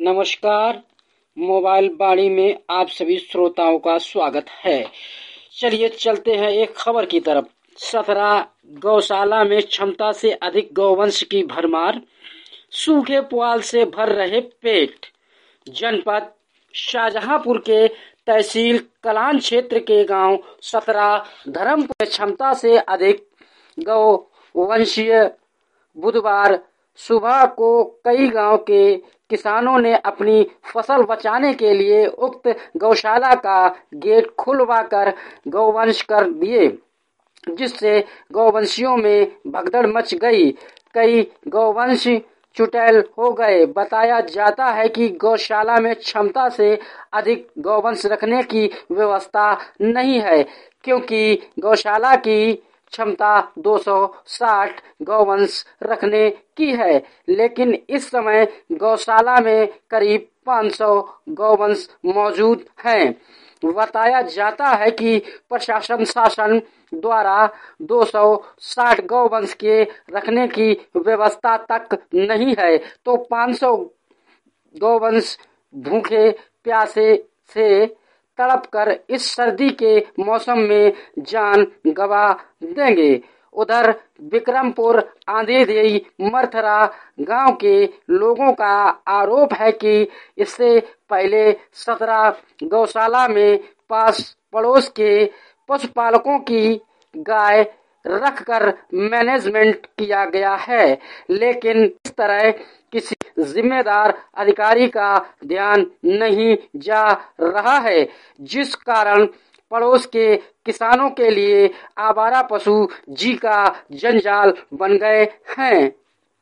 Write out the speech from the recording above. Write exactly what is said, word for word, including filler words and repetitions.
नमस्कार। मोबाइल वाणी में आप सभी श्रोताओं का स्वागत है। चलिए चलते हैं एक खबर की तरफ। सत्रह गौशाला में क्षमता से अधिक गौवंश की भरमार, सूखे पुआल से भर रहे पेट। जनपद शाहजहांपुर के तहसील कलान क्षेत्र के गांव सत्रह धर्मपुर में क्षमता से अधिक गौवंशीय बुधवार सुबह को कई गांव के किसानों ने अपनी फसल बचाने के लिए उक्त गौशाला का गेट खुलवाकर गौवंश कर दिए, जिससे गौवंशियों में भगदड़ मच गई। कई गौवंश चुड़ैल हो गए। बताया जाता है कि गौशाला में क्षमता से अधिक गौवंश रखने की व्यवस्था नहीं है, क्योंकि गौशाला की क्षमता दो सौ साठ गौवंश रखने की है, लेकिन इस समय गौशाला में करीब पाँच सौ गौवंश मौजूद हैं। बताया जाता है कि प्रशासन शासन द्वारा दो सौ साठ गौवंश के रखने की व्यवस्था तक नहीं है, तो पाँच सौ गौवंश भूखे प्यासे से तड़प कर इस सर्दी के मौसम में जान गंवा देंगे। उधर विक्रमपुर आंधेदेई मरथरा गांव के लोगों का आरोप है कि इससे पहले सत्रह गौशाला में पास पड़ोस के पशुपालकों की गाय रखकर मैनेजमेंट किया गया है, लेकिन इस तरह किसी जिम्मेदार अधिकारी का ध्यान नहीं जा रहा है, जिस कारण पड़ोस के किसानों के लिए आवारा पशु जी का जंजाल बन गए हैं।